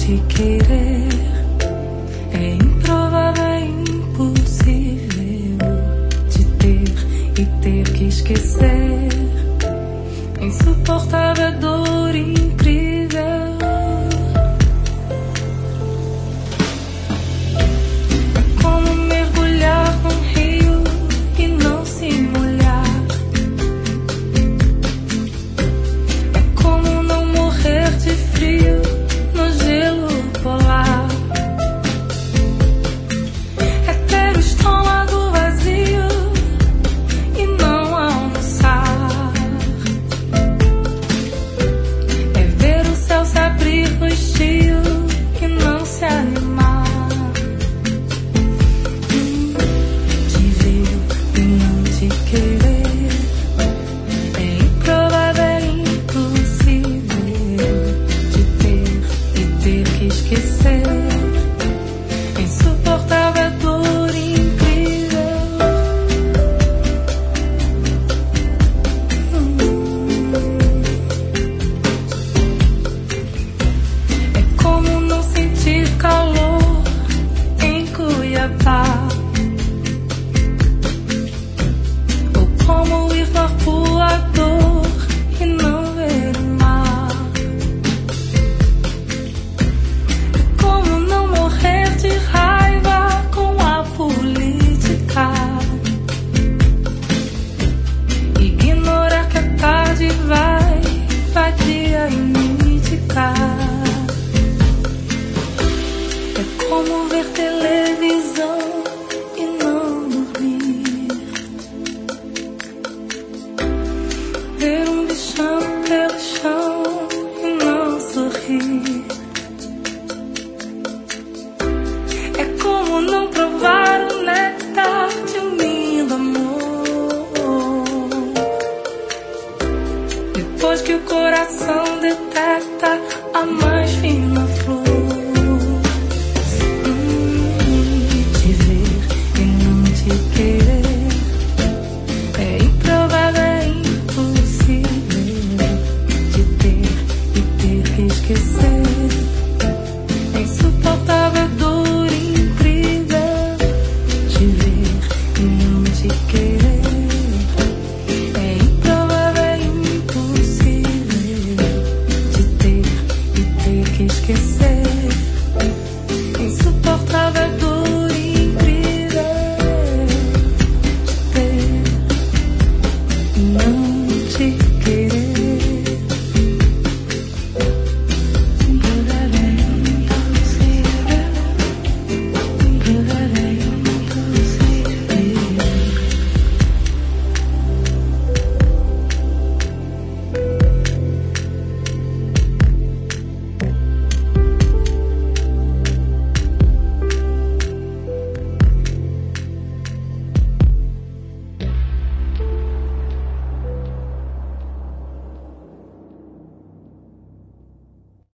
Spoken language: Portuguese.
te querer é improvável, é impossível. Te ter e ter que esquecer, insuportável, dor incrível. É como mergulhar num rio e não se molhar. É como não morrer de frio no gelo polar. É ter o estômago vazio e não almoçar. É ver o céu se abrir no estio e não se animar. Te ver e não te querer é improvável, é impossível. Te ter e ter que esquecer, insuportável, dor incrível. É como não sentir calor em Cuiabá, ou como ir no arpoador e não ver o mar. É como não morrer de raiva com a política, ignorar que a tarde vai dia e me indicar. É como ver televisão e não dormir, ver um bichão pelo chão e não sorrir. É como não provar o néctar de um lindo amor, depois que o coração detecta a mais fina flor. Te ver e não te querer é improvável, é impossível. Te ter e ter que esquecer, insuportável, dor incrível. Te ver e não te querer é improvável, é impossível. Te ter e ter que esquecer, insuportável, dor incrível. Te ter e não te